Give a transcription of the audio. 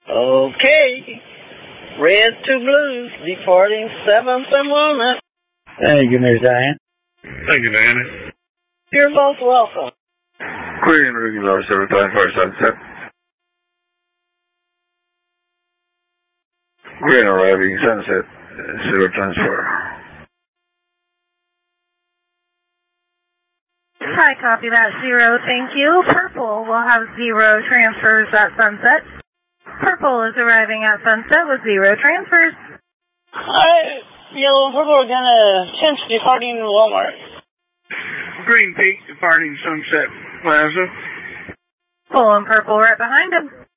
Okay. Red to blue, departing 7th and Walnut. Thank you, Miss Diane. Thank you, Diana. You're most welcome. Green regular 734 Sunset. Green arriving Sunset, 0 transfer. Hi, copy that 0, thank you. Purple will have 0 transfers at Sunset. Purple is arriving at Sunset with 0 transfers. Alright, Yellow and Purple are gonna attempt departing Walmart. Green Peak departing Sunset Plaza. Full and Purple right behind him.